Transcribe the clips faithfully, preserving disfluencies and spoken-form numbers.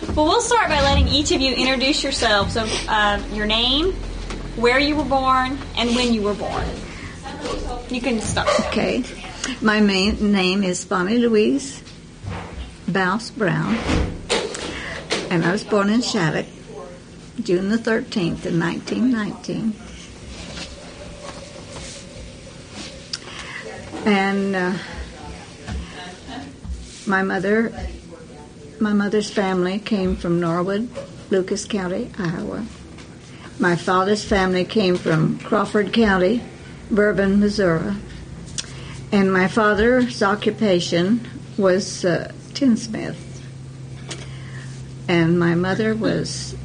Well, we'll start by letting each of you introduce yourselves. So, uh, your name, where you were born, and when you were born. You can start. Okay. My main name is Bonnie Louise Bouse Brown, and I was born in Shattuck, June the thirteenth in nineteen nineteen. And uh, my mother, my mother's family came from Norwood, Lucas County, Iowa. My father's family came from Crawford County, Bourbon, Missouri. And my father's occupation was uh, tinsmith. And my mother was,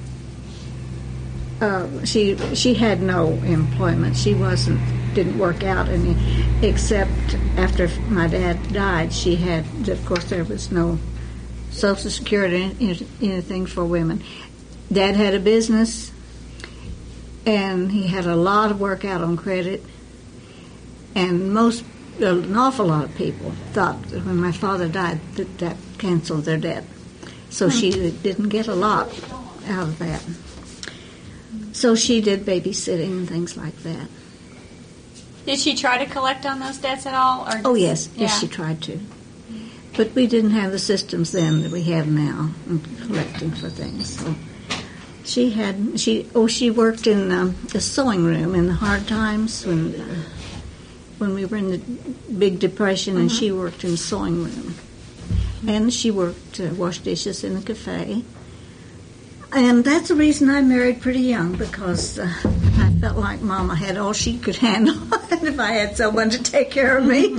uh, she she had no employment. She wasn't, didn't work out any, except after my dad died, she had, of course there was no Social Security, anything for women. Dad had a business, and he had a lot of work out on credit, and most, an awful lot of people thought that when my father died that that canceled their debt. So hmm. she didn't get a lot out of that. So she did babysitting and things like that. Did she try to collect on those debts at all? Or oh, yes. Yeah. Yes, she tried to. But we didn't have the systems then that we have now in collecting for things. So she had, she oh, she worked in um, the sewing room in the hard times when uh, when we were in the Big Depression, and mm-hmm. she worked in the sewing room. And she worked, uh, washed dishes in a cafe. And that's the reason I married pretty young, because uh, I felt like Mama had all she could handle, and if I had someone to take care of me.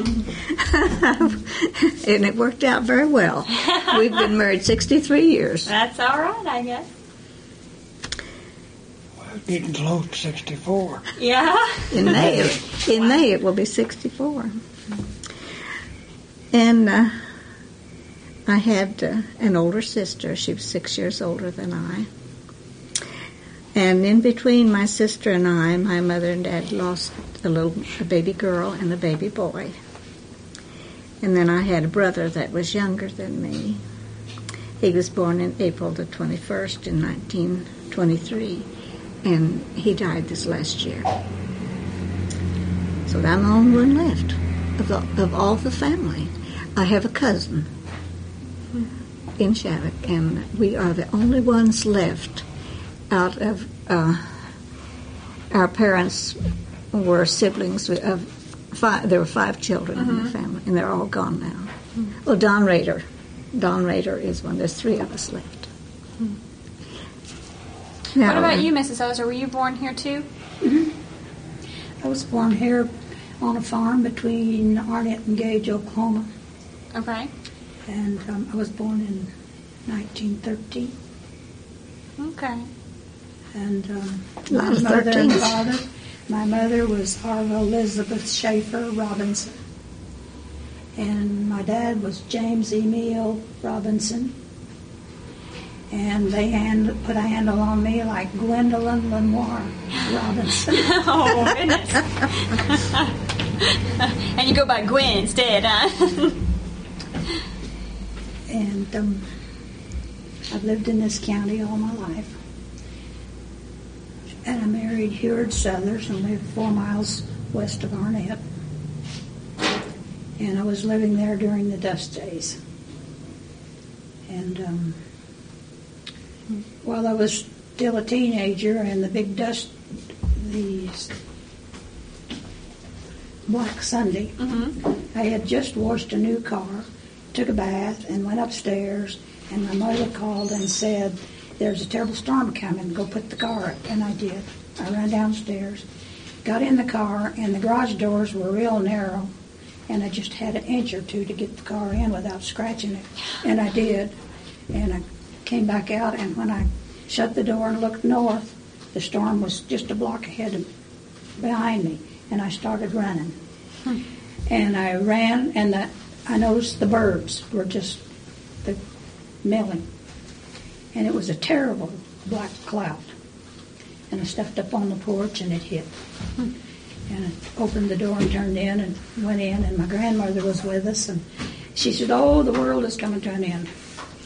And it worked out very well. We've been married sixty-three years. That's all right, I guess. Well, getting close to sixty-four. Yeah. In May, in May it will be sixty-four. And uh, I had uh, an older sister. She was six years older than I. And in between my sister and I, my mother and dad lost a little a baby girl and a baby boy. And then I had a brother that was younger than me. He was born in April the twenty-first in nineteen twenty-three, and he died this last year. So I'm the only one left of, the, of all the family. I have a cousin in Shattuck, and we are the only ones left out of uh, our parents were siblings of five. There were five children mm-hmm. in the family, and they're all gone now. Mm-hmm. Oh, Don Rader. Don Rader is one. There's three of us left. Mm-hmm. Now, what about you, Missus Ozer? Were you born here too? Mm-hmm. I was born here on a farm between Arnett and Gage, Oklahoma. Okay. And um, I was born in nineteen thirteen. Okay. And um, my mother and father, my mother was Harva Elizabeth Schaefer Robinson. And my dad was James Emil Robinson. And they hand, put a handle on me like Gwendolyn Lenoir Robinson. Oh, goodness. And you go by Gwen instead, huh? And um, I've lived in this county all my life. And I married Heward Southers and lived four miles west of Arnett. And I was living there during the dust days. And um, while I was still a teenager and the big dust, the Black Sunday, mm-hmm. I had just washed a new car, took a bath, and went upstairs, and my mother called and said, "There's a terrible storm coming, go put the car up." And I did. I ran downstairs, got in the car, and the garage doors were real narrow, and I just had an inch or two to get the car in without scratching it, and I did. And I came back out, and when I shut the door and looked north, the storm was just a block ahead of behind me, and I started running. Hmm. And I ran, and the, I noticed the birds were just the milling. And it was a terrible black cloud. And I stepped up on the porch, and it hit. Hmm. And I opened the door and turned in and went in, and my grandmother was with us, and she said, "Oh, the world is coming to an end."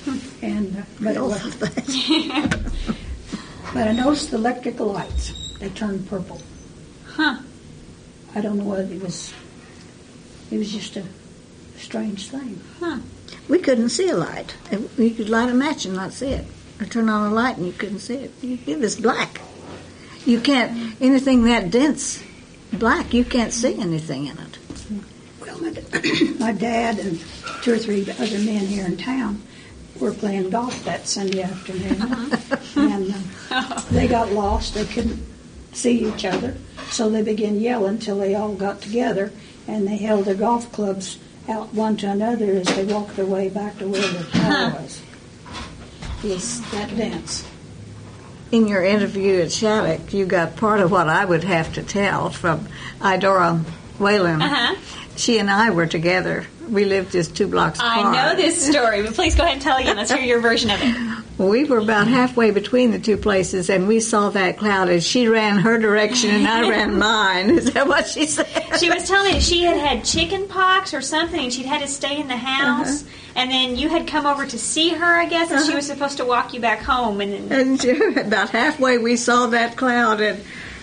And uh, but it wasn't. But I noticed the electrical lights. They turned purple. Huh. I don't know whether it was. It was just a strange thing. Huh. We couldn't see a light. You could light a match and not see it. Or turn on a light and you couldn't see it. It was black. You can't, anything that dense, black, you can't see anything in it. Well, my, my dad and two or three other men here in town were playing golf that Sunday afternoon. And uh, they got lost. They couldn't see each other. So they began yelling until they all got together. And they held their golf clubs out one to another as they walked their way back to where the tower was. It was that dense. In your interview at Shattuck, you got part of what I would have to tell from Idora Whalen. Uh-huh. She and I were together. We lived just two blocks apart. I know this story, but please go ahead and tell again. Let's hear your version of it. We were about halfway between the two places, and we saw that cloud as she ran her direction and I ran mine. Is that what she said? She was telling me that she had had chicken pox or something, and she'd had to stay in the house. Uh-huh. And then you had come over to see her, I guess, and uh-huh. she was supposed to walk you back home. And, then... and she, about halfway, we saw that cloud, and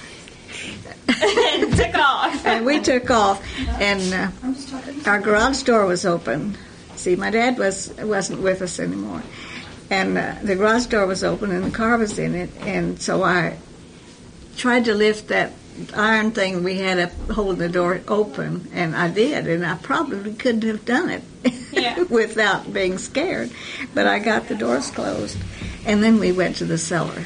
and took off. And we took off, and uh, our garage door was open. See, my dad was wasn't with us anymore, and uh, the garage door was open, and the car was in it, and so I tried to lift that iron thing we had up holding the door open, and I did, and I probably couldn't have done it yeah. without being scared, but I got the doors closed, and then we went to the cellar.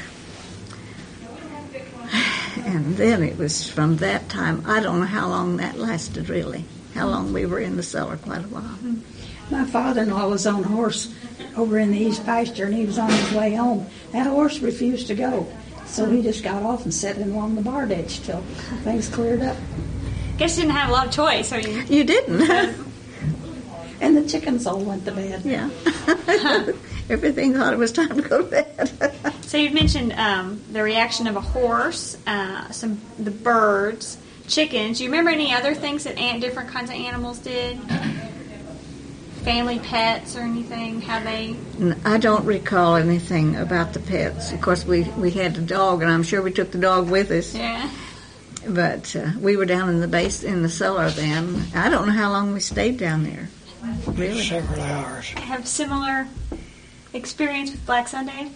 And then it was from that time, I don't know how long that lasted really, how long we were in the cellar, quite a while. My father-in-law was on a horse over in the east pasture, and he was on his way home. That horse refused to go, so he just got off and sat in along the bar ditch till things cleared up. Guess you didn't have a lot of choice. I mean, you didn't. And the chickens all went to bed. Yeah. Everything thought it was time to go to bed. So you mentioned um, the reaction of a horse, uh, some the birds, chickens. Do you remember any other things that ant, different kinds of animals did? Family pets or anything? How they? I don't recall anything about the pets. Of course, we, we had the dog, and I'm sure we took the dog with us. Yeah. But uh, we were down in the base in the cellar then. I don't know how long we stayed down there. Really, several hours. Have similar experience with Black Sunday?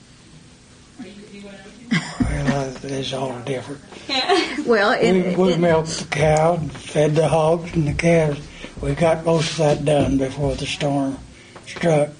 Well, it's all different. Yeah. Well, it, we, we it, milked the cow, and fed the hogs and the calves. We got most of that done before the storm struck.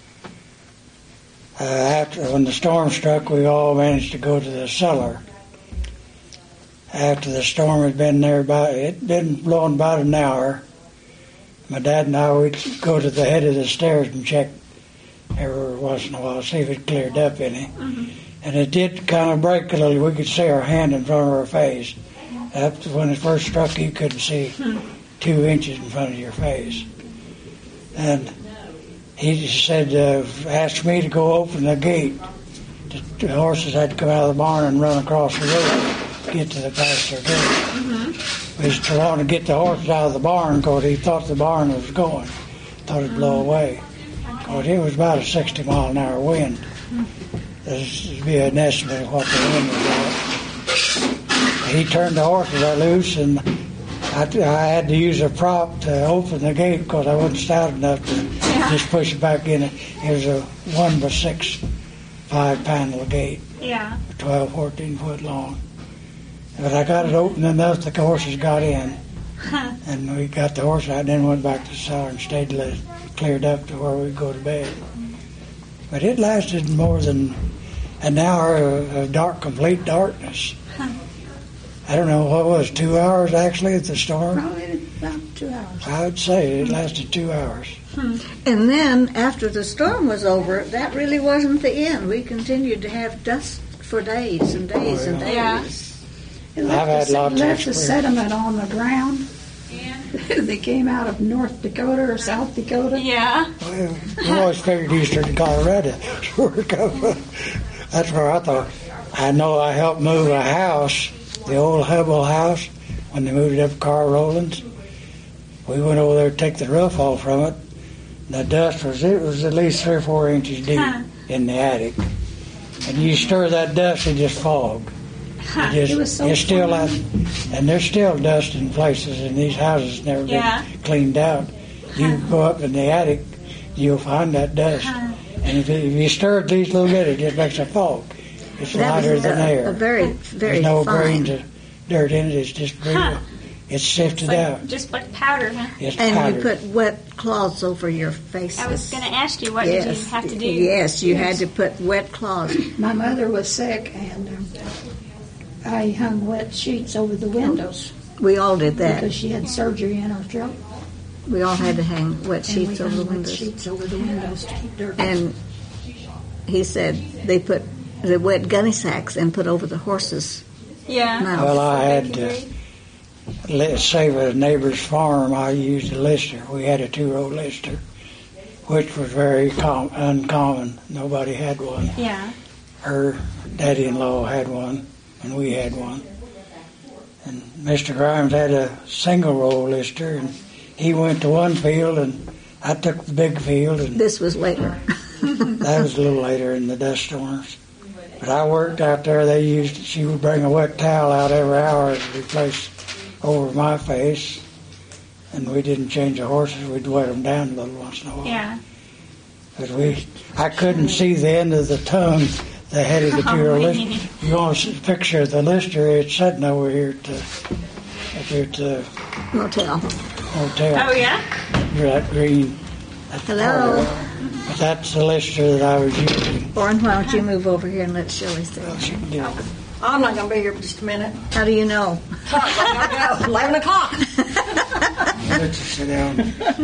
Uh, after when the storm struck, we all managed to go to the cellar. After the storm had been there about, it'd been blowing about an hour. My dad and I would go to the head of the stairs and check every once in a while, see if it cleared up any. Mm-hmm. And it did kind of break a little. We could see our hand in front of our face. After when it first struck, you couldn't see two inches in front of your face. And he just said, uh, asked me to go open the gate. The, the horses had to come out of the barn and run across the road to get to the pasture gate. Mm-hmm. We just wanted to get the horses out of the barn because he thought the barn was going. Thought it'd blow away. Because it was about a sixty mile an hour wind. This would be an estimate of what the wind was at. He turned the horses loose, and I, I had to use a prop to open the gate because I wasn't stout enough to yeah. just push it back in. It was a one by six, five panel gate. Yeah. twelve, fourteen foot long. But I got it open enough that the horses got in. Huh. And we got the horse out and then went back to the cellar and stayed till it cleared up to where we'd go to bed. But it lasted more than an hour of dark, complete darkness. Huh. I don't know what it was, two hours actually at the storm? Probably about two hours. I would say it lasted two hours. Hmm. And then after the storm was over, that really wasn't the end. We continued to have dust for days and days oh, yeah. and days. Yeah. It left, I've had the, lots left of the sediment on the ground. They came out of North Dakota or South Dakota. Yeah. Well, we always figured eastern Colorado. That's where I thought. I know I helped move a house, the old Hubble house, when they moved it up Carl Rowlands. We went over there to take the roof off from it. The dust was, it was at least three or four inches deep Huh. in the attic. And you stir that dust, it just fog. It just, It was so it's still fun. out, and there's still dust in places, and these houses never Yeah. been cleaned out. You go up in the attic, you'll find that dust. Huh. And if, it, if you stir it these little bit, it just makes a fog. It's That lighter was than a, air. a very, very There's no fine. grains of dirt in it. It's just real. Huh. It's sifted Like, out. just like powder, huh? It's And powdered. you put wet cloths over your faces. I was going to ask you, what yes. did you have to do? Yes, you Yes. had to put wet cloths. My mother was sick, and um, I hung wet sheets over the windows We all did that. because she had surgery in her throat. We all had to hang wet And we sheets over hung the wet windows. sheets over the windows to keep dirt. And he said they put the wet gunny sacks and put over the horses' Yeah. mouths. Well, I So they had could to read. let's save a neighbor's farm. I used a lister. We had a two-row lister, which was very com- uncommon. Nobody had one. Yeah. Her daddy-in-law had one, and we had one. And Mister Grimes had a single-row lister, and he went to one field, and I took the big field, and This was later. that was a little later in the dust storms. But I worked out there. They used, she would bring a wet towel out every hour to replace over my face. And we didn't change the horses. We'd wet them down a little once in a while. Yeah. But we, I couldn't see the end of the tongue, the head of the two-row Oh, lister. man. You want to picture the lister, it's sitting over here at the, up here at the Motel. hotel. Oh, yeah? That green. That's Hello. part of it. But that's the lister that I was using. Warren, why don't you move over here and let Shirley see? She did. I'm not going to be here for just a minute. How do you know? eleven o'clock. Let you sit down.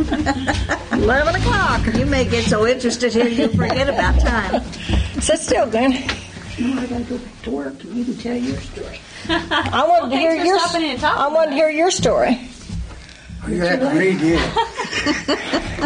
Eleven o'clock. You may get so interested here you forget about time. Sit still, Glenn. No, I gotta go back to work, and you can tell your story. I wanted Well, to hear thanks for your. stopping in and talking I wanted to about hear your story. You have to read it.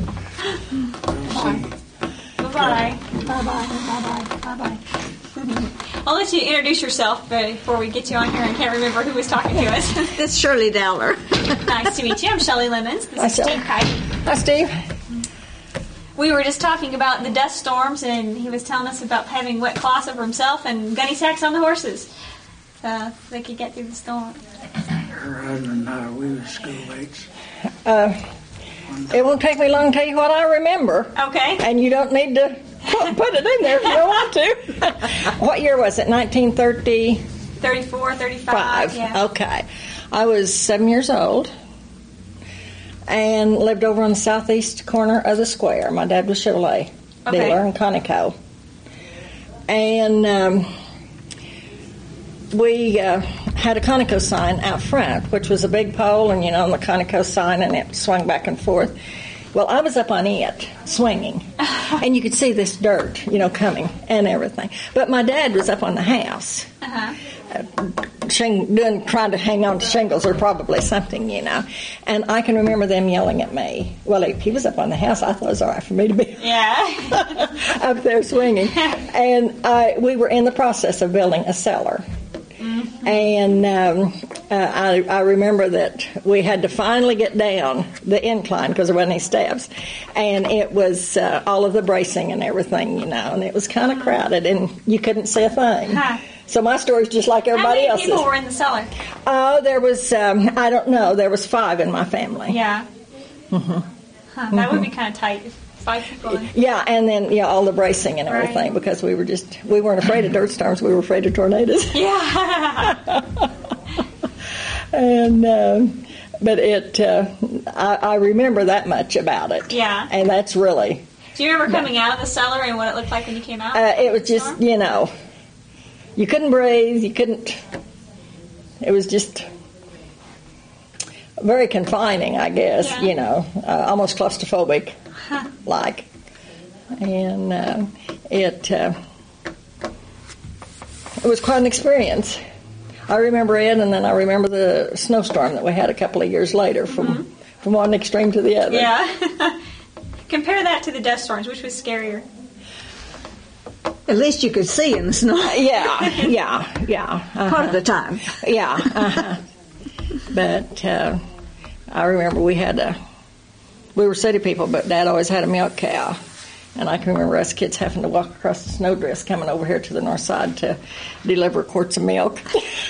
Bye-bye. Bye bye, bye bye, bye bye. I'll let you introduce yourself before we get you on here. I can't remember who was talking to us. It's Shirley Dowler. Nice to meet you. I'm Shelley Lemons. This Hi, is Shelley. Steve Kite. Hi, Steve. We were just talking about the dust storms, and he was telling us about having wet cloths over himself and gunny sacks on the horses. So they could get through the storm. Her husband and I, we were schoolmates. Uh, it won't take me long to tell you what I remember, Okay. and you don't need to put put it in there if you don't want to. What year was it? nineteen thirty-five. thirty-four, thirty-five. Yeah. Okay. I was seven years old and lived over on the southeast corner of the square. My dad was Chevrolet Okay. dealer in Conoco. And um, we uh, had a Conoco sign out front, which was a big pole, and, you know, on the Conoco sign, and it swung back and forth. Well, I was up on it, swinging, and you could see this dirt, you know, coming and everything. But my dad was up on the house, Uh-huh. shing, doing, trying to hang on to shingles or probably something, you know. And I can remember them yelling at me. Well, if he was up on the house, I thought it was all right for me to be Yeah. up there swinging. And I, we were in the process of building a cellar. Mm-hmm. And um, uh, I, I remember that we had to finally get down the incline because there wasn't any steps. And it was uh, all of the bracing and everything, you know, and it was kind of crowded and you couldn't see a thing. Huh. So my story's just like How everybody many else's. people were in the cellar? Oh, there was, um, I don't know, there was five in my family. Yeah. Mm-hmm. Huh, that would be kind of tight. If five people. In. Yeah, and then, yeah, all the bracing and Right. everything because we were just, we weren't afraid of dirt storms, we were afraid of tornadoes. Yeah. And, um, but it, uh, I, I remember that much about it. Yeah. And that's really, Do you remember coming out of the cellar and what it looked like when you came out? uh, it was just, you know, you couldn't breathe, you couldn't, it was just very confining, I guess, Yeah. you know, uh, almost claustrophobic, like. And uh, it, uh, it was quite an experience. I remember it, and then I remember the snowstorm that we had a couple of years later from, Mm-hmm. from one extreme to the other. Yeah. Compare that to the dust storms. Which was scarier? At least you could see in the snow Yeah, yeah, yeah. uh-huh. part of the time. Yeah. Uh-huh. But uh, I remember we had a we were city people, but Dad always had a milk cow. And I can remember us kids having to walk across the snowdrifts coming over here to the north side to deliver quarts of milk.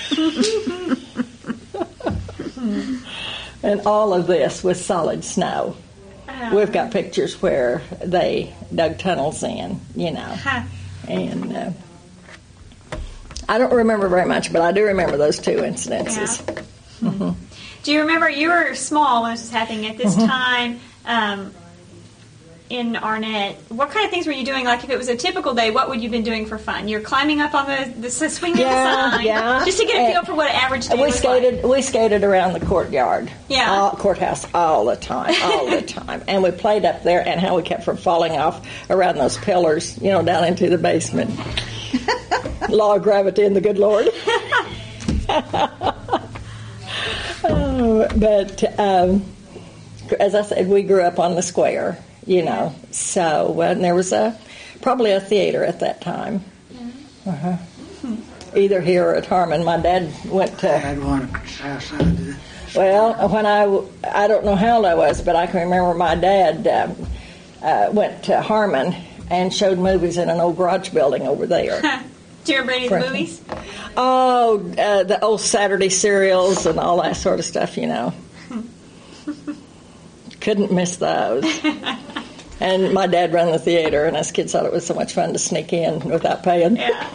And all of this was solid snow. Oh. We've got pictures where they dug tunnels in, you know. Huh. And uh, I don't remember very much, but I do remember those two incidences. Yeah. Mm-hmm. Do you remember, you were small when this was happening at this Mm-hmm. time um, in Arnett. What kind of things were you doing? Like if it was a typical day, what would you have been doing for fun? You're climbing up on the, the swing Yeah, of the sign. yeah. Just to get a feel Uh, for what an average day We was skated. like. We skated around the courtyard, Yeah. all, courthouse, all the time, all the time, and we played up there. And how we kept from falling off around those pillars, you know, down into the basement. Law of gravity and the good Lord. Oh, but um, as I said, we grew up on the square, you know. So uh, and there was a probably a theater at that time. Uh-huh. Either here or at Harmon. My dad went I to. had one south side of the Well, when I I don't know how old I was, but I can remember my dad um, uh, went to Harmon and showed movies in an old garage building over there. Do you remember any of the movies? Oh, uh, the old Saturday serials and all that sort of stuff, you know. Couldn't miss those. And my dad ran the theater, and us kids thought it was so much fun to sneak in without paying. Yeah.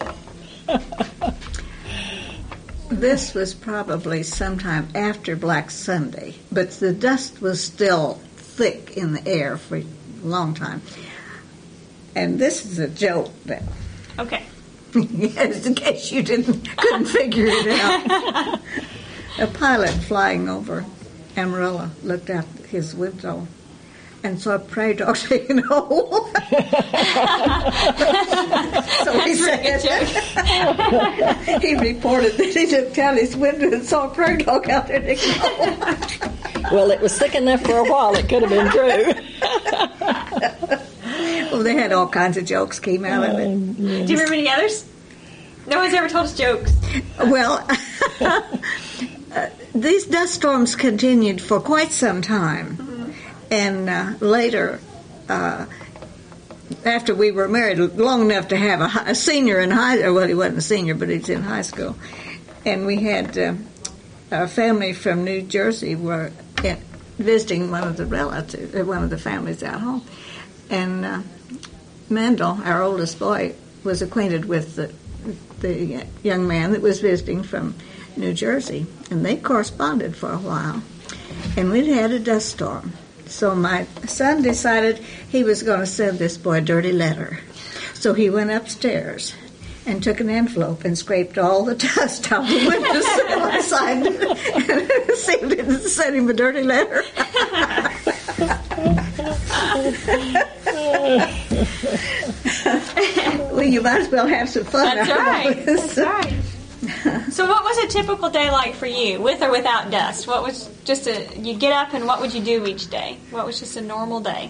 This was probably sometime after Black Sunday, but the dust was still thick in the air for a long time. And this is a joke that, Okay. yes, in case you didn't couldn't figure it out. A pilot flying over Amarillo looked out his window and saw a prairie dog taking a hole. So he said, he reported that he looked out his window and saw a prairie dog out there taking a hole. Well, it was thick enough for a while. It could have been true. Well, they had all kinds of jokes came out of it. Um, Do you remember any others? No one's ever told us jokes. Well, uh, these dust storms continued for quite some time. Mm-hmm. And uh, later, uh, after we were married long enough to have a, high, a senior in high school, well, he wasn't a senior, but he was in high school. And we had uh, a family from New Jersey were in, visiting one of the relatives, uh, one of the families out home. And uh, Mendel, our oldest boy, was acquainted with the, the young man that was visiting from New Jersey. And they corresponded for a while. And we'd had a dust storm. So my son decided he was going to send this boy a dirty letter. So he went upstairs and took an envelope and scraped all the dust out the windowsill outside and sealed it and sent him a dirty letter. Well, you might as well have some fun. That's out of right. all this. That's right. So what was a typical day like for you, with or without dust? What was just a, you'd get up and what would you do each day? What was just a normal day?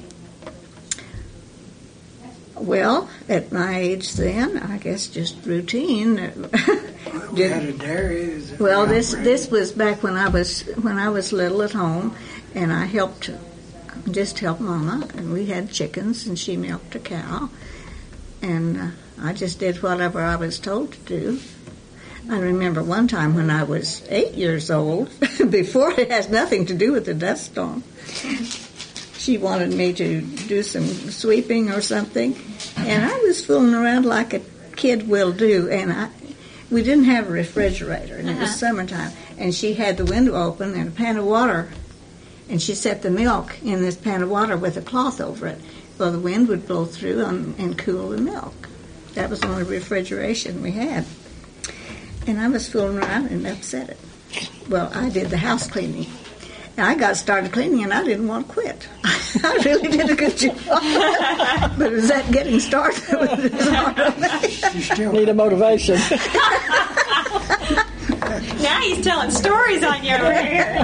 Well, at my age then, I guess just routine. we had a dairy. Well, this this was back when I was when I was little at home, and I helped, just helped Mama, and we had chickens, and she milked a cow, and uh, I just did whatever I was told to do. I remember one time when I was eight years old, before it has nothing to do with the dust storm, she wanted me to do some sweeping or something, and I was fooling around like a kid will do, and I, we didn't have a refrigerator, and uh-huh. It was summertime, and she had the window open and a pan of water, and she set the milk in this pan of water with a cloth over it. Well, the wind would blow through and, and cool the milk. That was the only refrigeration we had. And I was fooling around and upset it. Well, I did the house cleaning. And I got started cleaning, and I didn't want to quit. I really did a good job. But it was that getting started that was hard on me. You still Need a motivation. Now he's telling stories on you over here.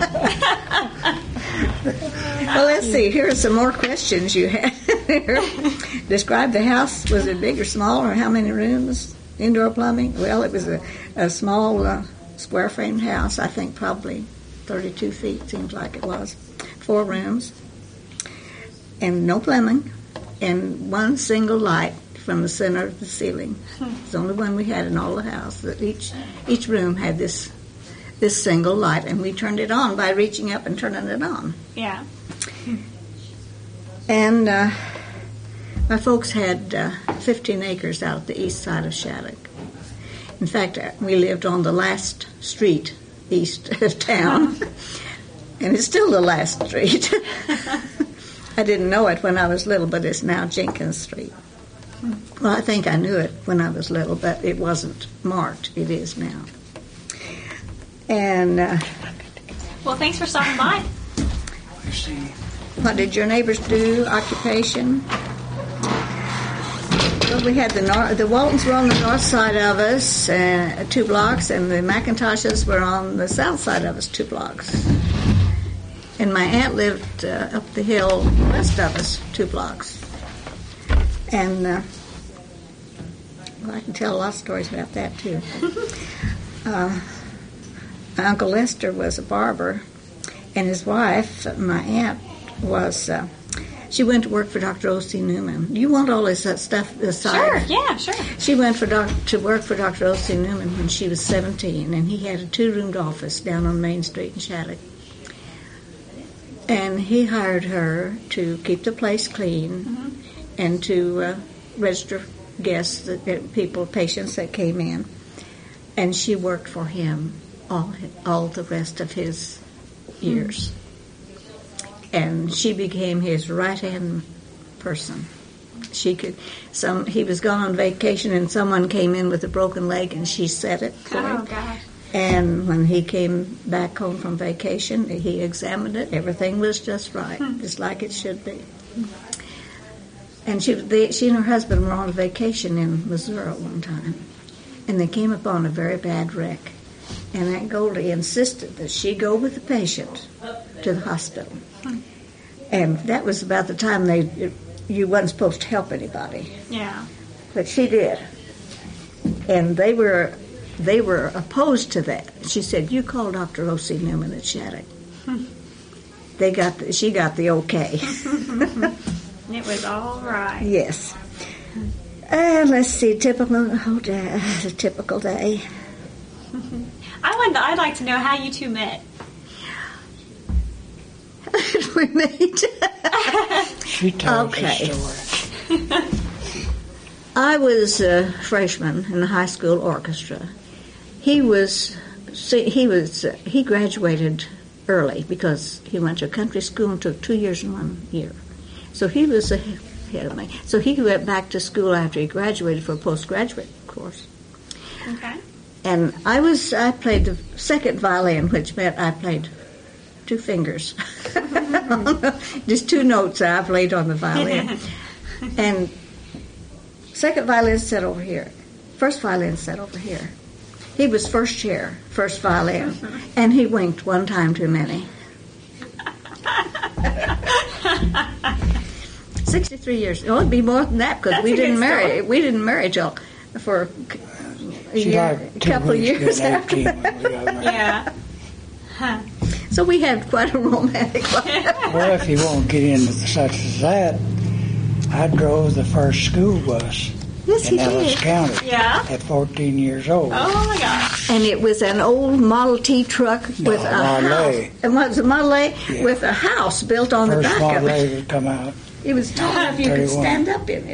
Well, let's see. Here are some more questions you had here. Describe the house. Was it big or small, or how many rooms? Indoor plumbing? Well, it was a, a small uh, square-framed house, I think probably thirty-two feet, seems like it was. Four rooms. and no plumbing, and one single light from the center of the ceiling. It's the only one we had in all the house. That each each room had this this single light, and we turned it on by reaching up and turning it on. Yeah. And uh, my folks had uh, fifteen acres out the east side of Shattuck. In fact, uh, we lived on the last street east of town, and it's still the last street. I didn't know it when I was little, but it's now Jenkins Street. Well, I think I knew it when I was little, but it wasn't marked. It is now. And uh, Well, thanks for stopping by. Let's see. what did your neighbors do? Occupation? Well, we had the nor- the Waltons were on the north side of us, uh, two blocks, and the McIntoshes were on the south side of us, two blocks. And my aunt lived uh, up the hill west of us, two blocks. And uh, well, I can tell a lot of stories about that too. uh, my Uncle Lester was a barber, and his wife, my aunt, was. Uh, She went to work for Doctor O C Newman. Do you want all this uh, stuff aside? Sure, yeah, sure. She went for doc- to work for Doctor O C Newman when she was seventeen, and he had a two-roomed office down on Main Street in Shattuck. And he hired her to keep the place clean mm-hmm. and to uh, register guests, that, uh, people, patients that came in. And she worked for him all all the rest of his years. Mm-hmm. And she became his right-hand person. She could. Some he was gone on vacation, and someone came in with a broken leg, and she set it for him. Oh, gosh. And when he came back home from vacation, he examined it. Everything was just right, hmm. just like it should be. And she, they, she and her husband were on a vacation in Missouri one time, and they came upon a very bad wreck. And Aunt Goldie insisted that she go with the patient to the hospital. And that was about the time they you wasn't supposed to help anybody. Yeah. But she did. And they were they were opposed to that. She said, "You call Doctor O C Newman at Shattuck." They got the, she got the okay. It was all right. Yes. Uh, let's see, typical oh, day, a typical day. I want. I'd like to know how you two met. we made. She tells Okay. the story. I was a freshman in the high school orchestra. He was. See, he was. Uh, he graduated early because he went to a country school and took two years and one year. So he was ahead of me. So he went back to school after he graduated for a postgraduate course. Okay. And I was. I played the second violin, which meant I played two fingers. Just two notes I played on the violin. And second violin sat over here. First violin sat over here. He was first chair, first violin. And he winked one time too many. Sixty-three years. Oh, it'd be more than that because we didn't marry. Story. We didn't marry till for a, She year, like a two couple of weeks years been after eighteen that. when we got married. Yeah. Huh. So we had quite a romantic life. Well, if you won't get into such as that, I drove the first school bus Yes, in he Ellis did. County Yeah. at fourteen years old. Oh my gosh. And it was an old Model T truck with No, a Model house. A. It was a Model A Yeah. with a house built on the First back Model of it. A would come out. It was tall enough you could thirty-one. stand up in it.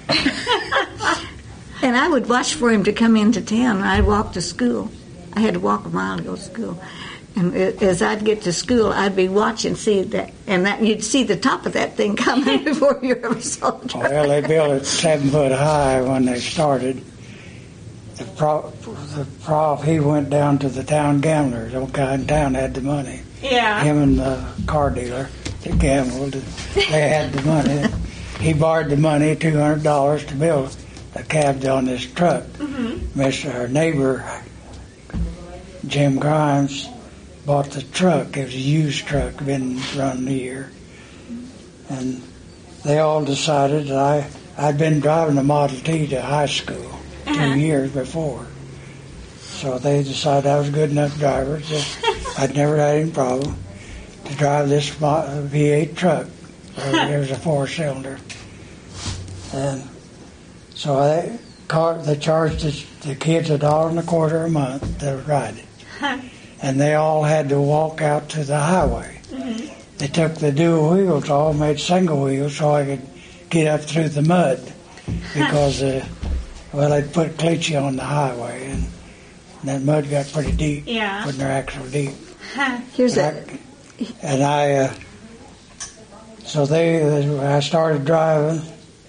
And I would watch for him to come into town. I'd walk to school. I had to walk a mile to go to school. And as I'd get to school, I'd be watching, see that, and that you'd see the top of that thing coming before you ever saw it. Well, they built it seven foot high when they started. The prop, the prop, he went down to the town gamblers. Old guy in town had the money. Yeah. Him and the car dealer that gambled, they had the money. He borrowed the money, two hundred dollars, to build the cabs on this truck. Mm-hmm. Mister Our neighbor, Jim Grimes, bought the truck. It was a used truck, been run a year. And they all decided that I, I'd been driving a Model T to high school two Uh-huh. years before. So they decided I was a good enough driver. That I'd never had any problem to drive this Mo- V eight truck. It was a four-cylinder. And so they, car, they charged the, the kids a dollar and a quarter a month to ride it. And they all had to walk out to the highway. Mm-hmm. They took the dual wheels off, made single wheels so I could get up through the mud because, uh, well, they'd put cleachy on the highway and that mud got pretty deep, yeah. putting their axle deep. Here's and a... I, and I uh, so they, I started driving.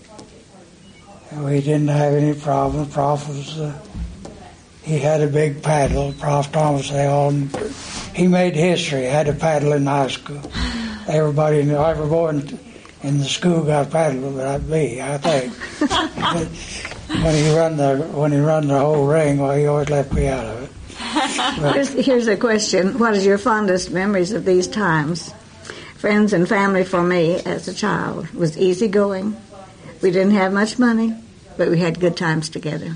We didn't have any problems. Prof was, uh, he had a big paddle. Prof Thomas, they all, he made history. Had a paddle in high school. Everybody, every boy in, in the school got a paddle, but me, I think. But when he run the when he run the whole ring, well, he always left me out of it. But, here's, here's a question: what is your fondest memories of these times? Friends and family for me as a child was easygoing. We didn't have much money, but we had good times together.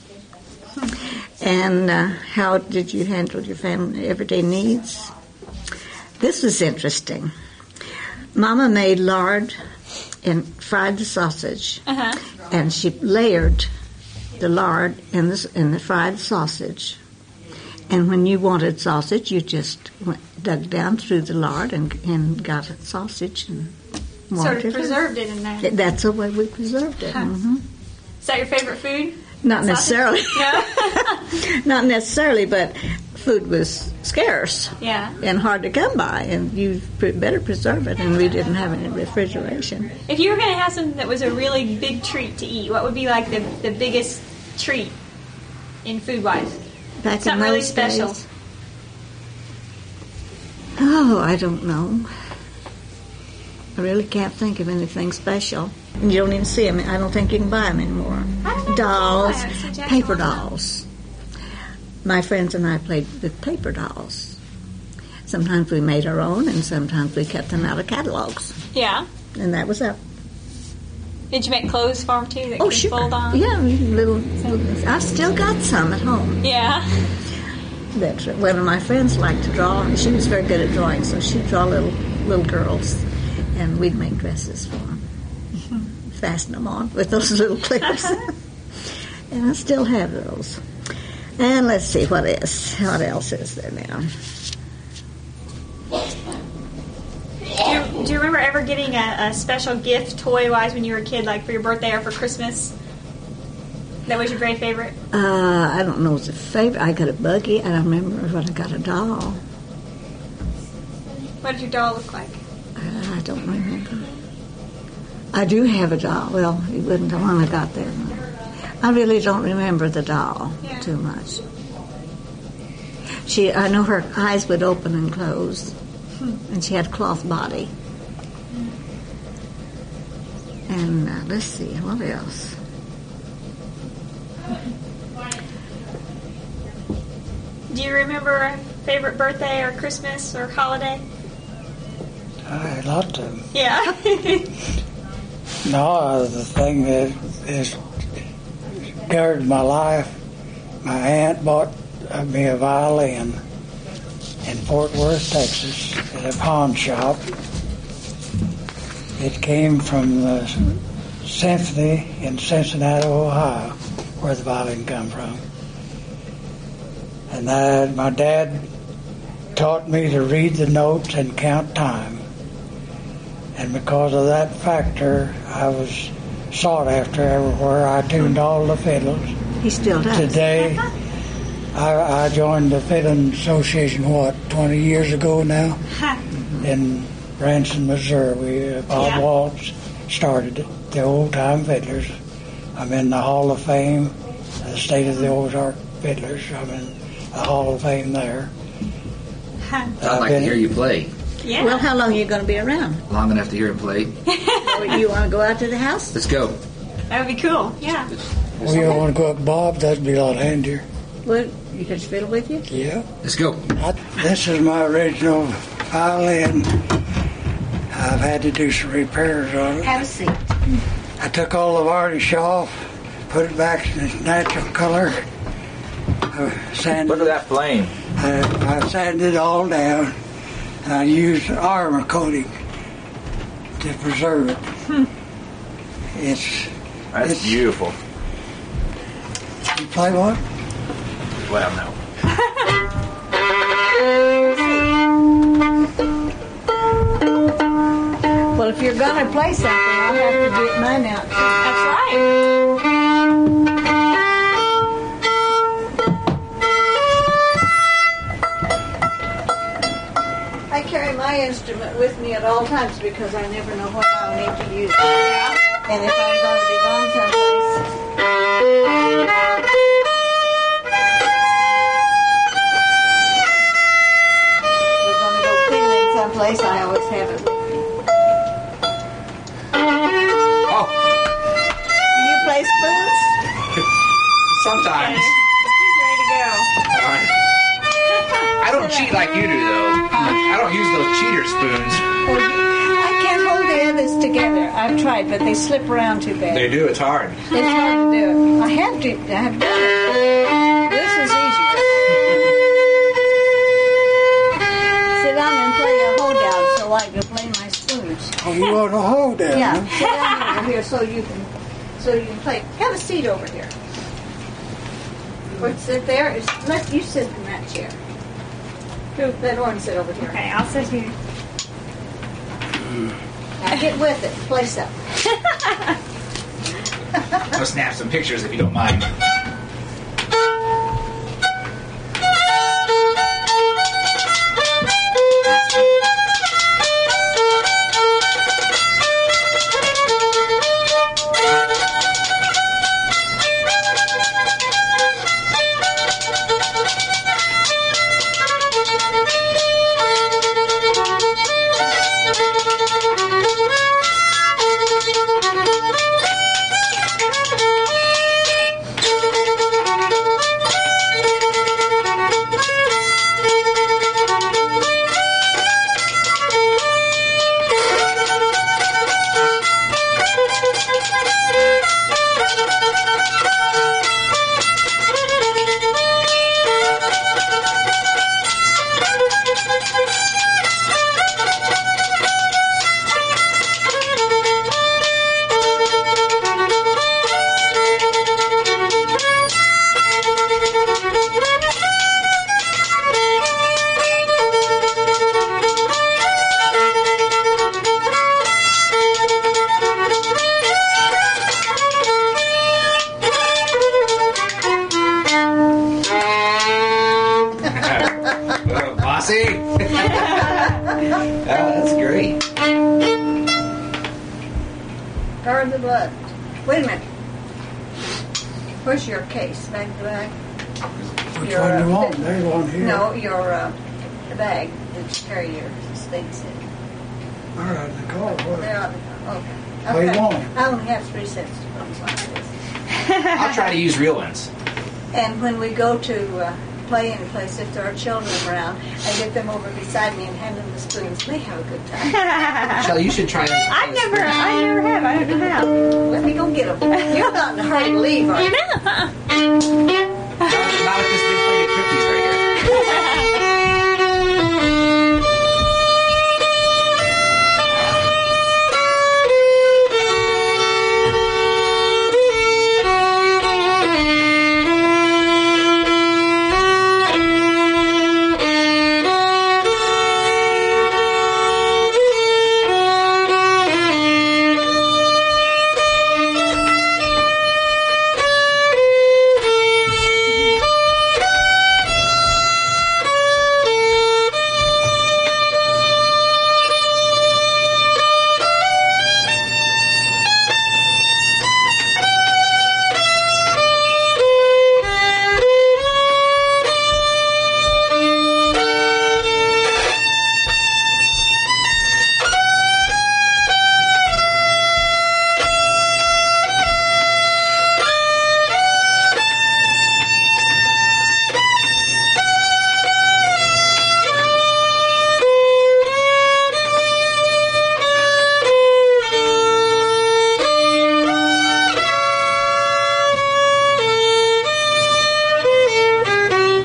And uh, how did you handle your family everyday needs? This was interesting. Mama made lard and fried the sausage, uh-huh. and she layered the lard in the, in the fried sausage. And when you wanted sausage, you just went, dug down through the lard and, and got sausage and sort of preserved it in there. That's the way we preserved it. Huh. Mm-hmm. Is that your favorite food? Not sausage? necessarily. No? Not necessarily, but food was scarce. Yeah. And hard to come by, and you better preserve it, and we didn't have any refrigeration. If you were going to have something that was a really big treat to eat, what would be like the, the biggest treat in food-wise? Back Something in really those special. days. Oh, I don't know. I really can't think of anything special. And you don't even see them. I don't think you can buy them anymore. Dolls, paper dolls. My friends and I played with paper dolls. Sometimes we made our own, and sometimes we kept them out of catalogs. Yeah. And that was it. Did you make clothes for them too that Oh, could sure. fold on? Yeah, little, little. I've still got some at home. Yeah. That one of my friends liked to draw, and she was very good at drawing, so she'd draw little little girls, and we'd make dresses for them. Fasten them on with those little clips. And I still have those. And let's see, what is, what else is there now? Do you, do you remember ever getting a, a special gift toy-wise when you were a kid, like for your birthday or for Christmas? That was your very favorite? Uh, I don't know if it's a favorite. I got a buggy. I don't remember when I got a doll. What did your doll look like? Uh, I don't remember. I do have a doll. Well, it wasn't the one I got there. I really don't remember the doll yeah. too much. She, I know her eyes would open and close, hmm. and she had a cloth body. Hmm. And uh, let's see, what else? Do you remember a favorite birthday or Christmas or holiday? I had lots of them. Yeah. No, the thing that has guarded my life, my aunt bought me a violin in Fort Worth, Texas, at a pawn shop. It came from the symphony in Cincinnati, Ohio, where the violin come from. And I, my dad taught me to read the notes and count time. And because of that factor, I was sought after everywhere. I tuned all the fiddles. He still does. Today, I, I joined the Fiddling Association, what, twenty years ago now? In Branson, Missouri. We, uh, Bob yeah. Waltz started it, the old-time fiddlers. I'm in the Hall of Fame, the State of the Ozark Fiddlers. I'm in the Hall of Fame there. I'd like to hear you play. Yeah. Well, how long are you going to be around? Long enough to hear him play. You want to go out to the house? Let's go. That would be cool. Yeah. Well, you want to go up Bob? That'd be a lot handier. What? You got your fiddle with you? Yeah. Let's go. I, this is my original violin. I've had to do some repairs on it. Have a seat. I took all the varnish off, put it back in its natural color. I sanded, Look at that flame. I, I sanded it all down, and I used armor coating to to preserve it. It's That's it's, beautiful. You play what? Well, no. Well, if you're going to play something, I'll have to get mine out. That's right. I carry my instrument with me at all times because I never know when I'll need to use it. And if I'm going to be gone someplace. We're going to go cleaning someplace, I always have it with me. Oh, Do you play spoons? sometimes. He's ready to go. I don't cheat like you do, though. I don't use those cheater spoons. Or you, I can't hold the others together. I've tried, but they slip around too bad. They do. It's hard. It's hard to do it. I have to. I have done it. This is easier. Sit down and play a hold down so I can play my spoons. Oh, you want to hold that? Yeah, huh? sit down over here so you can, so you can play. Have a seat over here. Or sit there. It's, let you sit in that chair. Let Lauren sit over here. Okay, I'll sit here. Now get with it. Play something. I'm gonna snap some pictures if you don't mind. Bossy. Oh, that's great. Guard the blood. Wait a minute. Where's your case? Back to back? Which Your, one uh, you want? There's one here. No, your uh, the bag that you carry your things in. All right, in the car. What? They're on the okay. What do you Okay. want? I only have three cents to put in like this. I'll try to use real ones. And when we go to uh, play in a place, if there are children around, I get them over beside me and hand them the spoons. They have a good time. Shelley, you should try this. I've never, I never have. I don't know how. Let me go get them. You're not in a hurry to leave, are you? No. Not with this big plate of cookies right here.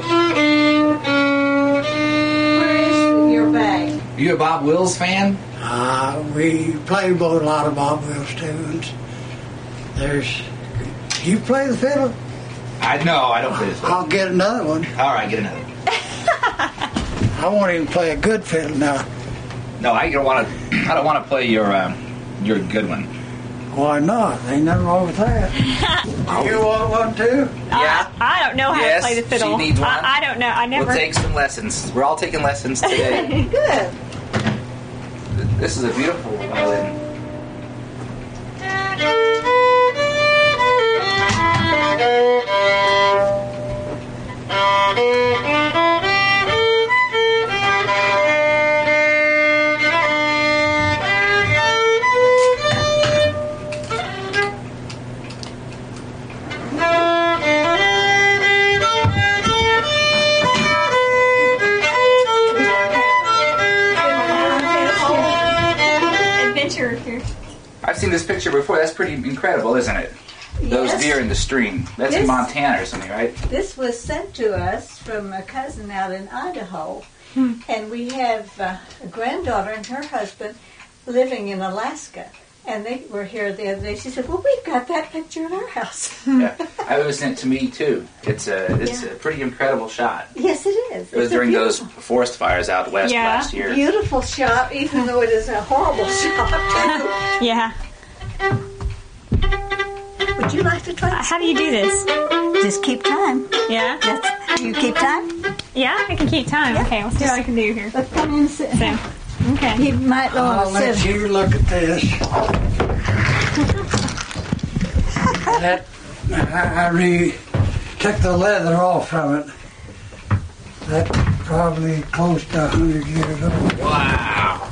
Where is your bag? You a Bob Wills fan? Uh, we play both a lot of Bob Wills tunes. There's, you play the fiddle? I know, I don't play this fiddle. I'll get another one. All right, get another. I won't even play a good fiddle now. No, I don't want to. I don't want to play your um, your good one. Why not? Ain't nothing wrong with that. You want one too? Yeah. I don't know how Yes, to play the fiddle. she needs one. I, I don't know. I never. We'll take some lessons. We're all taking lessons today. Good. This is a beautiful violin. Adventure here. I've seen this picture before. That's pretty incredible, isn't it? Those Yes. deer in the stream. That's in This- Montana or something, right? This was sent to us from a cousin out in Idaho. And we have uh, a granddaughter and her husband living in Alaska. And they were here the other day. She said, well, we've got that picture in our house. Yeah. It was sent to me too. It's a it's Yeah. a pretty incredible shot. Yes, it is. It was It's a during those beautiful, forest fires out west Yeah. last year. beautiful shot, even though it is a horrible shot. Yeah. Would you like to try? How do you do this? Just keep time. Yeah. That's, do you keep time? Yeah, I can keep time. Yeah. Okay, let's see what I can do here. Let's come in and sit. So, okay. He might I'll want let to sit. you look at this. That I, I re took the leather off from it. That's probably close to a hundred years old. Wow.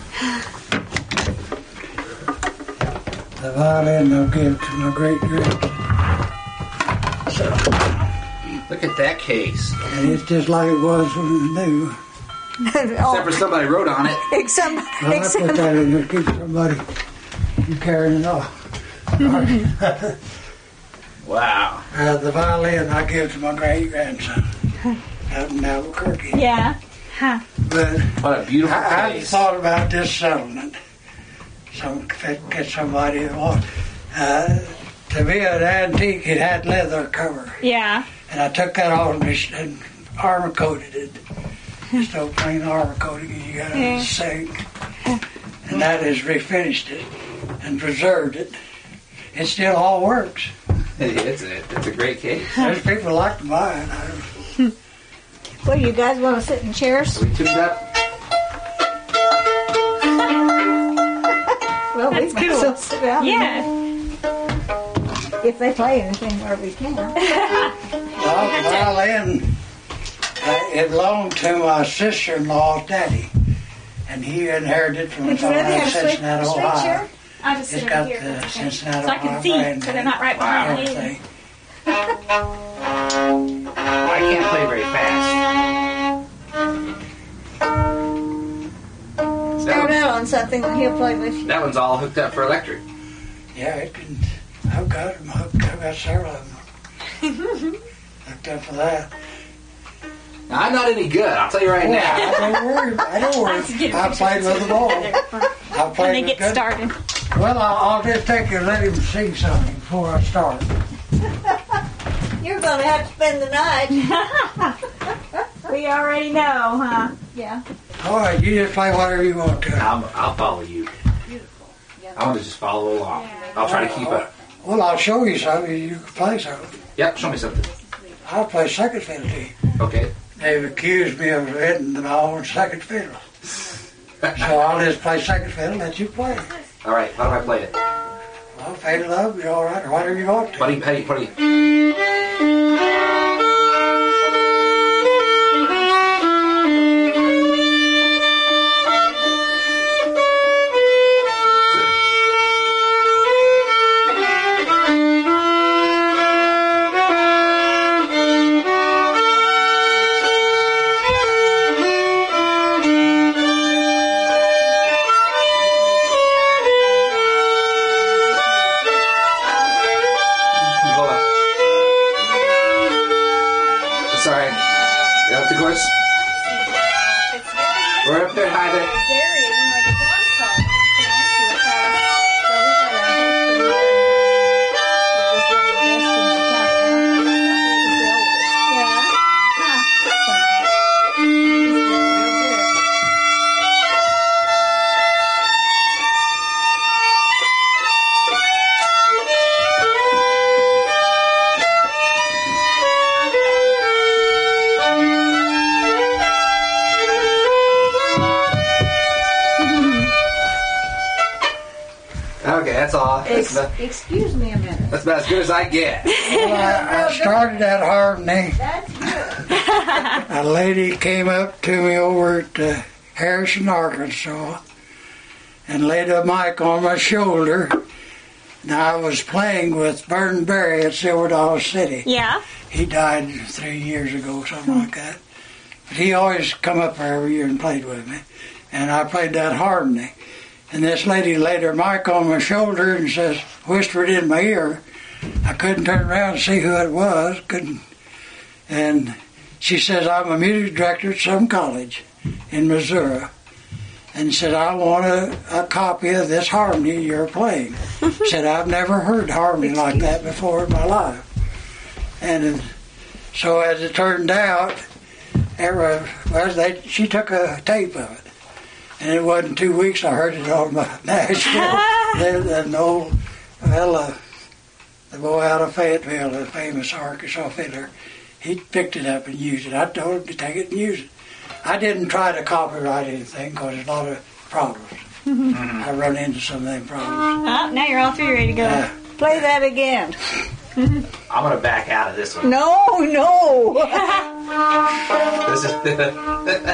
The violin I'll give to my great grandson. So, Look at that case. and it's just like it was when it was new. Except for somebody wrote on it. Except, Well, I put except, that in there to keep somebody from carrying it off. Wow. Uh, the violin I give to my great grandson out in Albuquerque. Yeah. Huh. But What a beautiful I, I case. thought about this settlement. Some get somebody that wants. Uh, to be an antique, it had leather cover, Yeah. and I took that off and, just- and armor coated it. Just old plain armor coating, and you got Yeah. to sink, and that has refinished it and preserved it. It still all works. It's a, it's a great case. There's people like to buy it. I don't, well, you guys want to sit in chairs? We tuned up. Well, That's we might cool. as well sit down. Yeah. If they play anything where we can. Well, the violin, uh, it belonged to my sister-in-law's daddy, and he inherited it from Would you rather somewhere in have a straight, Cincinnati, straight Ohio. chair? I'll just It's sit got over here. the Okay. Cincinnati, So I can Ohio see, brand so they're name not right behind and me. everything. I can't play very fast. Start That, out on something and he'll play with you. that one's all hooked up for electric. Yeah, it can. I've got them hooked. I've got several of them hooked up for that. Now, I'm not any good, I'll tell you right Well, now. I don't worry. I don't worry. I played with them all. I When played they with get good. started. Well, I'll, I'll just take you and let him sing something before I start. You're going to have to spend the night. We already know, huh? Yeah. All right, you just play whatever you want to. I'll, I'll follow you. I want to just follow along. I'll try to keep up. Well, I'll show you something. You can play something. Yep, show me something. I'll play second fiddle to you. Okay. They've accused me of hitting the ball on second fiddle. So I'll just play second fiddle and let you play. All right, how do I play it? Well, fade it up, you're all right, or whatever you want to. What do you, how do you, what do you? Hold on. Sorry. You up to course? We're up there, hi there. Dairy, one like a Well, that's Ex- about, excuse me a minute. that's about as good as I get. Well, I, I started at Harmony. That's good. A lady came up to me over at uh, Harrison, Arkansas, and laid a mic on my shoulder. Now, I was playing with Vernon Berry at Silver Dollar City. Yeah. He died three years ago, something like that. But he always come up there every year and played with me. And I played that harmony. And this lady laid her mic on my shoulder and says, whispered in my ear. I couldn't turn around and see who it was. Couldn't. And she says, I'm a music director at some college in Missouri. And said, I want a, a copy of this harmony you're playing. Said, I've never heard harmony like that before in my life. And so as it turned out, every, well, they, she took a tape of it. And it wasn't two weeks I heard it on my Nashville. There's an old, well, uh, the boy out of Fayetteville, a famous Arkansas fiddler, he picked it up and used it. I told him to take it and use it. I didn't try to copyright anything because there's a lot of problems. Mm-hmm. I run into some of them problems. Oh, now you're all through, ready to go. Uh, Play that again. I'm going to back out of this one. No, no. This is.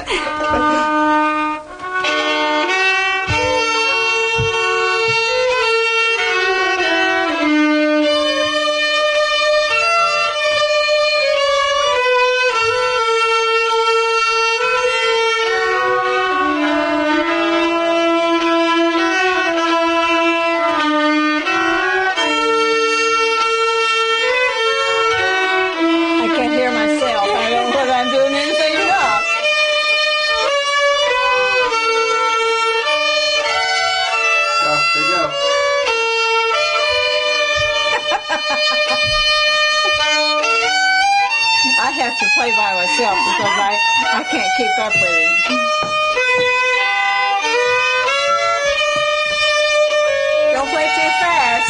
I have to play by myself because I, I can't keep up with him. Don't play too fast.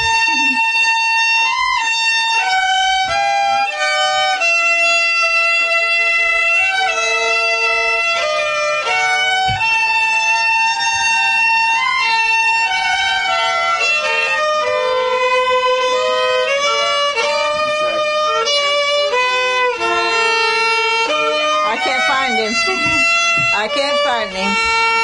I can't find him.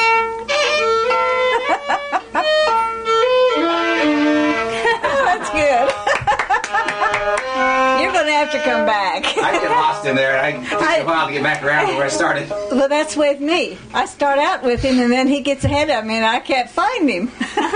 That's good. You're going to have to come back. I get lost in there, and I it takes a while to get back around to where I started. Well, that's with me. I start out with him, and then he gets ahead of me, and I can't find him.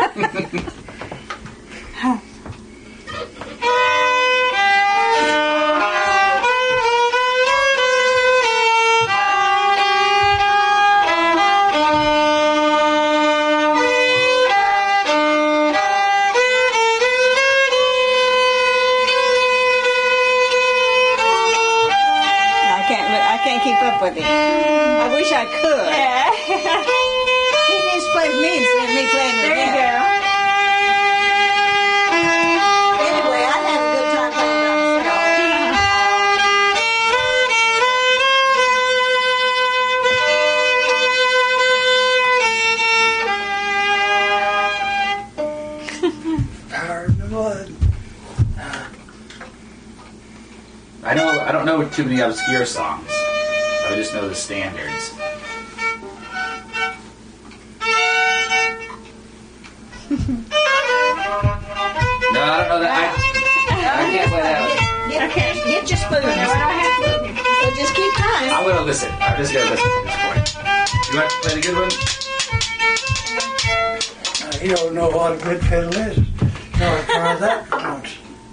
With him. I wish I could. Yeah. He needs to play with me instead of me playing with him. There you go. Anyway, I had a good time playing by myself. Power in the blood. Uh, I know. I don't know too many obscure songs. I just know the standards. No, I don't know that. I, I can't play that one. Get, okay. Get your spoon. No, I don't have to. So just keep trying. I'm going to listen. I'm just going to listen at this point. You want to play the good one? uh, you don't know what a good fiddle is. So as far as that counts.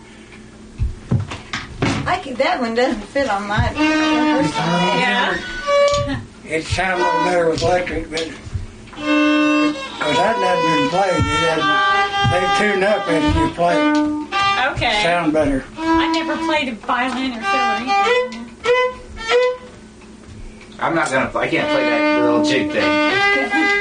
I can, that one doesn't fit on my. Yeah. It sounds a little better with electric, but because that hasn't been played, it hasn't. They tune up as you play. Okay. Sound better. I never played a violin or fiddle either. I'm not gonna. I can't play that little jig thing.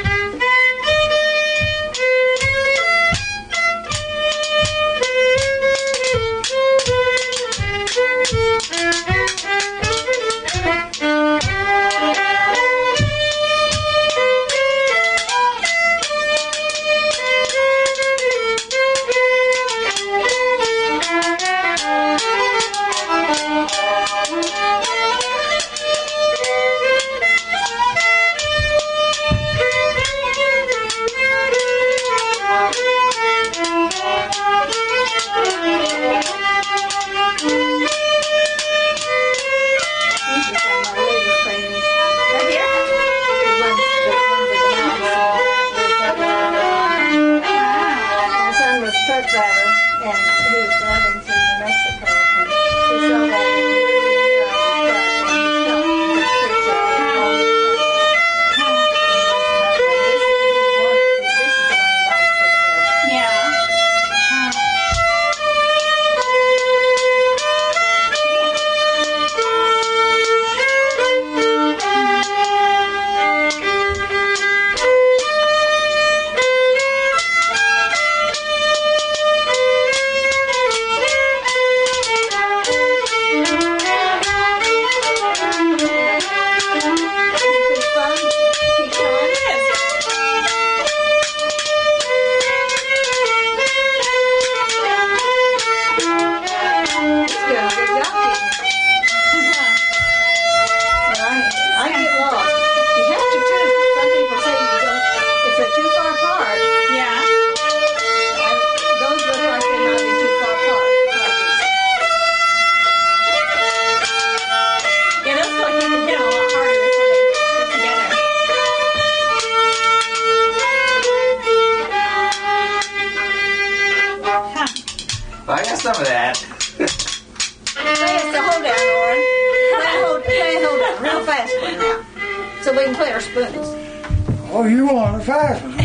so we can play our spoons. Oh, you want a fast one?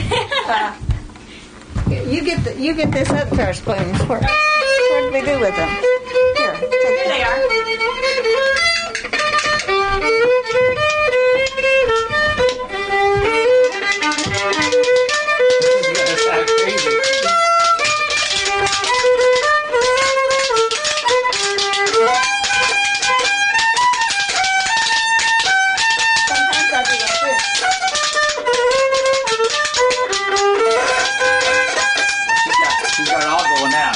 You get the, you get this other pair of spoons. Where, what did we do with them? Here, take Here they are. That's crazy. Sometimes I do like this. She's got, she's got it all going now.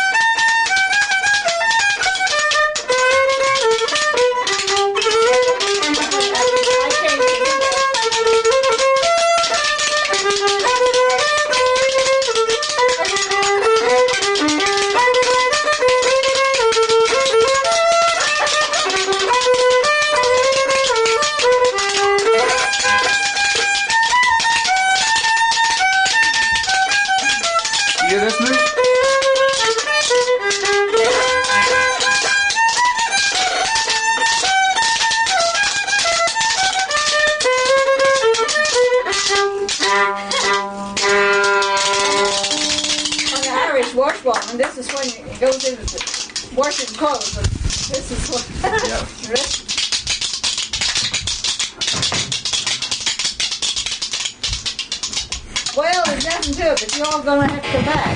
You hear this move? On the Irish washwoman, this is when it goes into the washing clothes. And this is what. Yep. This- Well, there's nothing to it, but you're all going to have to come back.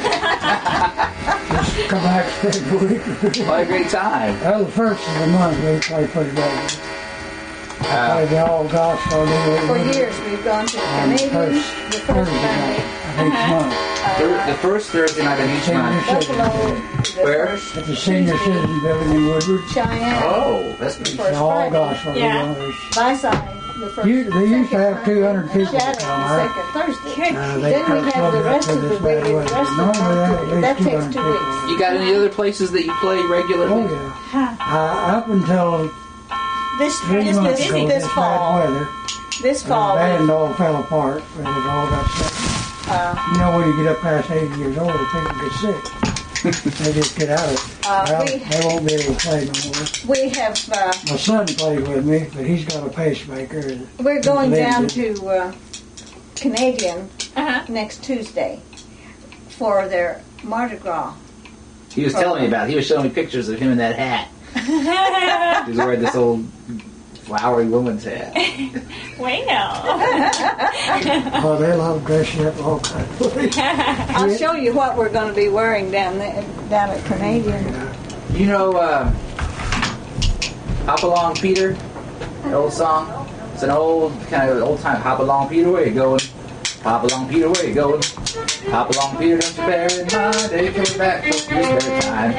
Come back every week. What a great time. Well, the first of the month we play pretty good. Uh, Play the all gospel. For years, we've gone to On the Canadian, first the first Thursday Sunday, night of each month. thir- the first Thursday night of each Senior month. Citizen Buffalo, Building. the Where? first At the Senior Citizen Building in Woodward. Cheyenne, Oh, that's the pretty first The all Friday, gospel. Yeah. you know, there's- by side, the first. You- they used to have second two hundred Friday, people Shadow, come, the right? second Thursday. Uh, they Then we cut have the clubbed up rest with of the this bad week, the weather. rest of the Normally time. they had at least That takes two hundred two people. weeks. You got any other places that you play regularly? Oh yeah. Uh, up until This, three this, months this, ago, this this bad fall, weather, this the fall, band all fell apart when it all got sick. uh, You know, when you get up past eighty years old, people get sick. They just get out of it. Uh, Well, we- they won't be able to play no more. we have, uh, My son plays with me, but he's got a pacemaker. we're going down Blended. to uh, Canadian Uh-huh. next Tuesday for their Mardi Gras. He was telling me about it. He was showing me pictures of him in that hat. He was wearing this old flowery woman's hat. Well. Oh, they love dressing up all kinds of ways. I'll show you what we're going to be wearing down there, down at Canadian. You know, uh, Hop Along Peter, the old song? It's an old, kind of old time, Hop Along Peter, where you going? Hop along Peter, where you going? Hop along Peter, don't you bear in mind, they come back for your spare time.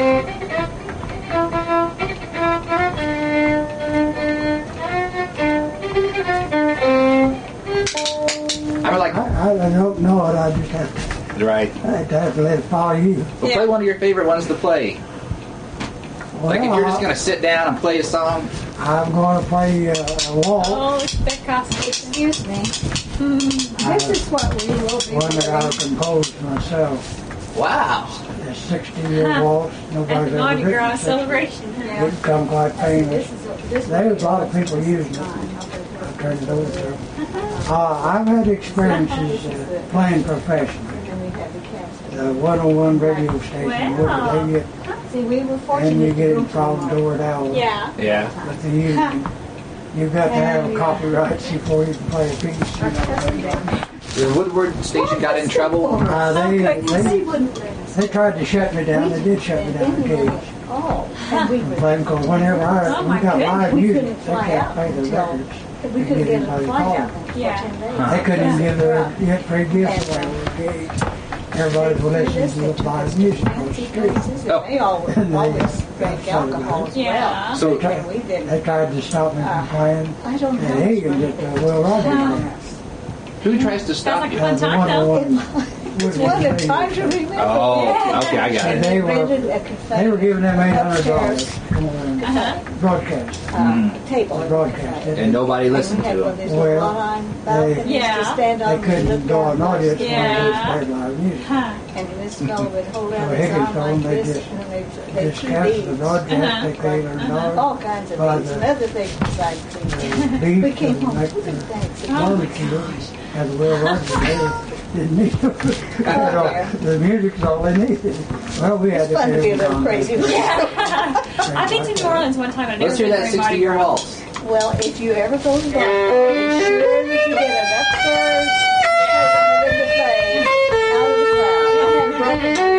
I'm like, I, I don't know it. I just have to, right. I have to let it follow you. Well, play one of your favorite ones to play. Like if you're just gonna sit down and play a song. I'm going to play uh, a waltz. Oh, that cost Excuse me. This is what we will be One that I wearing. composed myself. Wow. A sixty-year waltz. at Nobody's the ever Mardi written Gras it. celebration. Yeah. It's become quite famous. This is a, this There's a lot of people using it. I've turned it over to them. Uh, I've had experiences uh, playing professionally. And we have the cast. The one oh one radio station, Wow. they get, See, we were and fortunate you to get go in to problem one. door hours. Yeah. Yeah. But the union, you've got to have Yeah. copyrights before you can play a piece. You know. The Woodward station got in trouble. Uh, they, He they, wouldn't let us. they tried to shut me down. They did shut me down occasionally. Oh, and we I'm were, playing because whenever I, Oh, we my got goodness. live We music, couldn't they fly can't out play the until- records. we couldn't Get get a anybody flight called. out there for Yeah. ten days. Huh. They couldn't even give Yeah. the get free gifts away. Okay. Everybody was listening to the live music on the street. Oh. They always, And they- always drank alcohol as well. Yeah. So And we didn't. They tried to stop me from playing. I don't And know. Higgins at the Will Rogers dance. who tries to Sounds stop like a you? fun Uh, the time, though. one oh one Wood Well, Lake it's hard to Lady. remember. Oh, okay, I got And it. they were, Rented a cafe they were giving them eight hundred dollars upstairs, to come over and Uh-huh. broadcast. uh, table. Broadcast. And nobody listened And we had to one of him. these little Well, wrought-iron they- balconies Yeah. to stand They on and couldn't look go out on across audience the when Yeah. they played live music. Huh. And this fellow would hold out So his Higgins arm told them like they this, just- and they they Just two captured the beads. broadcast, Uh-huh. they paid her All dollars. kinds of By beads the- and other things besides beads. Beef We came and home make with the things. barbecue at the Will Rogers. They didn't need to. You know, the music's all they needed. Well, we had It's fun to be a little on crazy. I've been to New Orleans one time. I've never Let's hear been that to Body sixty-year World. waltz. Well, if you ever go to that, be sure that you get an upstairs, yeah. to play out of the crowd. I had broken